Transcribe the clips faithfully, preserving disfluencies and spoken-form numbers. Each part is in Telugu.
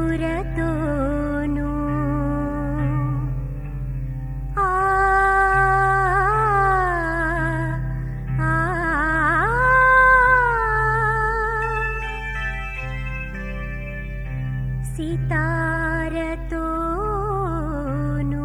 తంబురతోను ఆ ఆ సితారతోను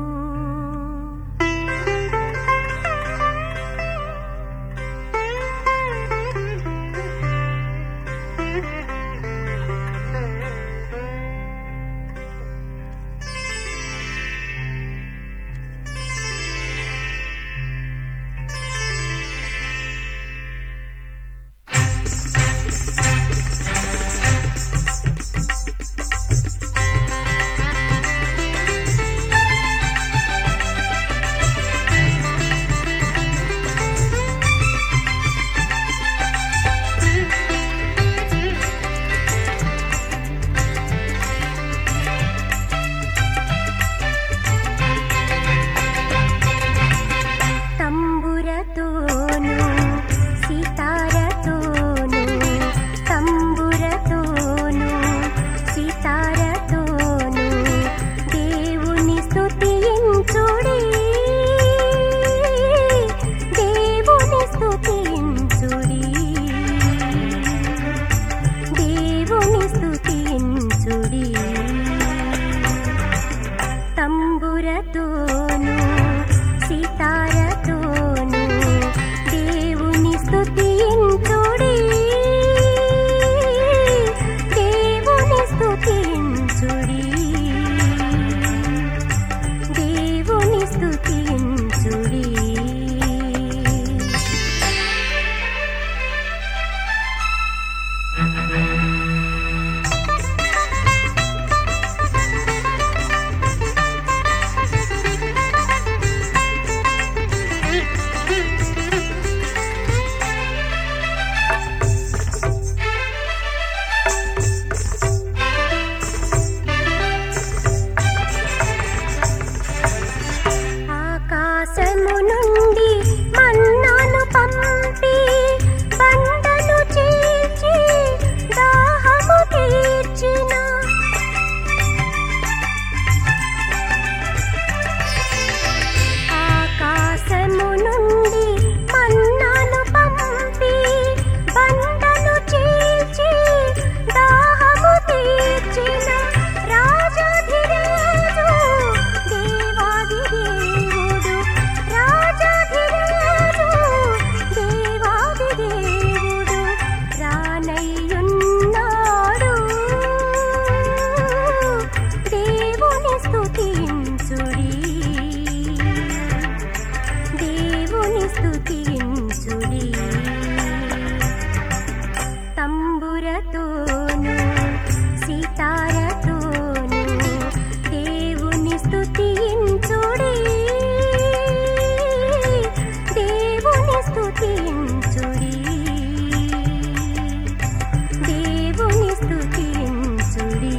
తంబురతోను సితారతోను తంబురతోను సితారతోను దేవుని స్తుతించుడి దేవుని స్తుతించుడి దేవుని స్తుతించుడి తంబురతోను సితారతోను దేవుని స్తుతించుడి దేవుని స్తుతించుడి దేవుని స్తుతించుడి ఆకాశము నుండి మన్నాను పంపి బండను చీల్చి దాహము తీర్చిన ఆకాశము నుండి మన్నాను పంపి బండను చీల్చి దాహము తీర్చిన రాజాధిరాజు దేవాదిదేవుడు రాజాధిరాజు దేవాదిదేవుడు రానయ్యున్నాడు దేవుని స్తుతించుడి దేవుని స్తుతించుడి తంబురతోను సితారతోను దేవుని స్తుతించుడి దేవుని స్తుతించుడి దేవుని స్తుతించుడి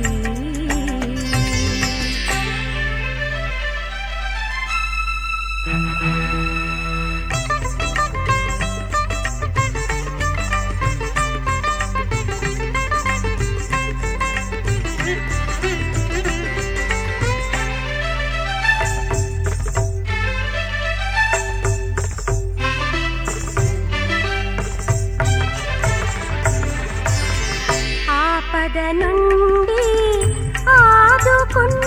ఆపద నుండి ఆదుకున్న